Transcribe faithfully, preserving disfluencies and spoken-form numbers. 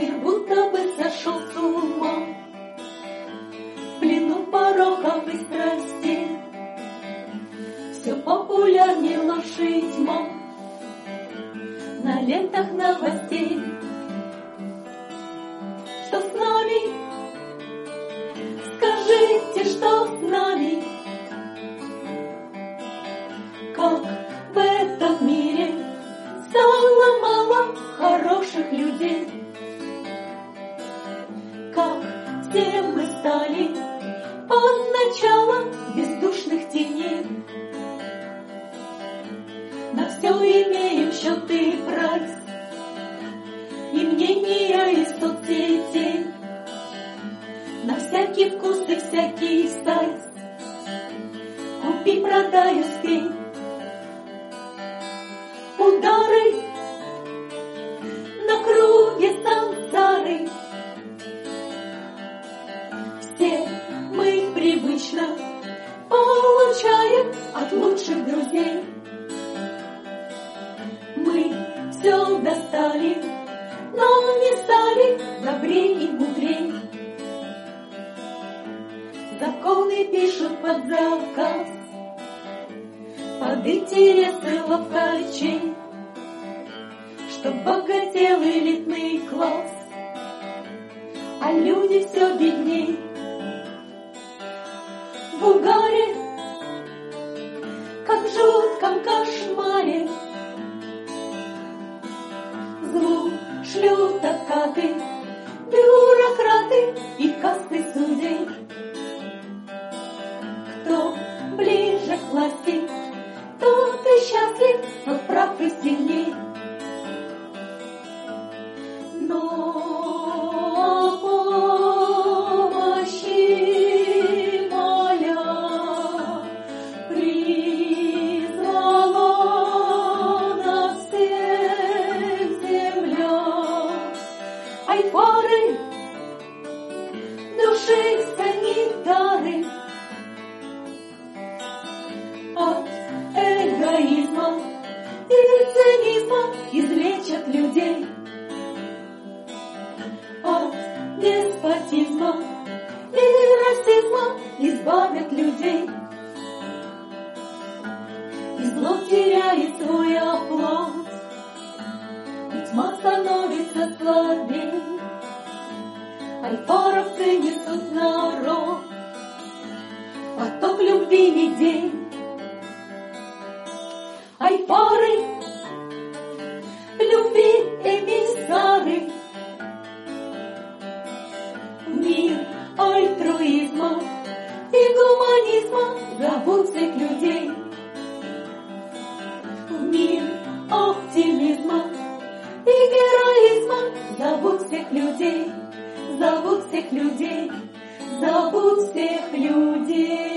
Мир будто бы сошел с ума, в плену пороков и страстей. Все популярнее ложь и тьма на лентах новостей. Что с нами? Скажите, что с нами? Как в этом мире стало мало хороших людей, как все мы стали под началом бездушных теней. На все имеем счет и прайс, и мнения из соцсетей, на всякий вкус и всякий сайт. Купи, продай, успей. Удары на круге сансары. Все мы привычно получаем от лучших друзей. Мы все достали, но не стали добрей и мудрей. Законы пишут под заказ, под интересы ловкачей, чтоб богател элитный класс, а люди все бедней. В угаре, как в жутком кошмаре, злу шлют откаты бюрократы и касты судей. Кто ближе к власти, тот и счастлив, тот прав и сильней. Но помощи моля призвала нас всех земля. Айфары, души санитары, от эгоизма и цинизма излечат людей, от деспотизма и расизма избавят людей. И зло теряет свой оплот, и тьма становится слабей. Айфаровцы несут народ поток любви идей. Айфары, любви эмиссары, мир альтруизма и гуманизма зовут всех людей. Мир оптимизма и героизма зовут всех людей, зовут всех людей, зовут всех людей.